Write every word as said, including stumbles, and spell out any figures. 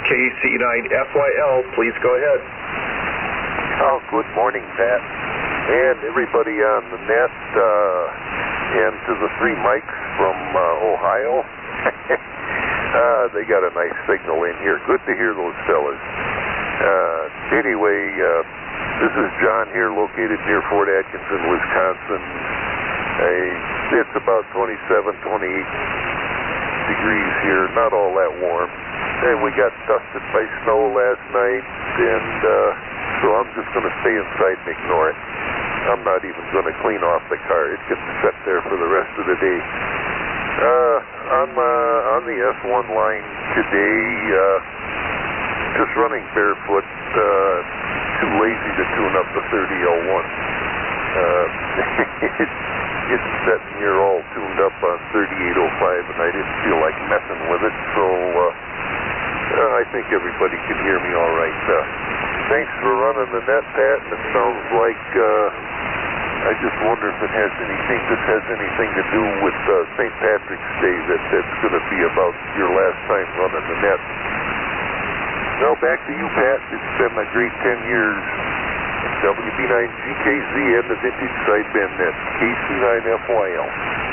K C nine F Y L. Please go ahead. Oh, good morning, Pat. And everybody on the net, uh, and to the three mics from uh, Ohio. uh, they got a nice signal in here. Good to hear those fellas. Uh, anyway, uh, this is John here, located near Fort Atkinson, Wisconsin. Uh, it's about twenty-seven, twenty-eight degrees here, not all that warm. And we got dusted by snow last night, and uh, so I'm just going to stay inside and ignore it. I'm not even going to clean off the car. It can sit there for the rest of the day. Uh, I'm uh, on the S one line today, uh, just running barefoot, uh, too lazy to tune up the thirty oh one. Uh, it, it's sitting here all tuned up on thirty-eight oh five, and I didn't feel like messing with it, so uh, uh, I think everybody can hear me all right. Uh, thanks for running the net, Pat, and it sounds like, uh, I just wonder if it has anything, this has anything to do with uh, Saint Patrick's Day, that that's going to be about your last time running the net. Now back to you, Pat. It's been a great ten years. W B nine G K Z and the Vintage Sideband Net, K C nine F Y L.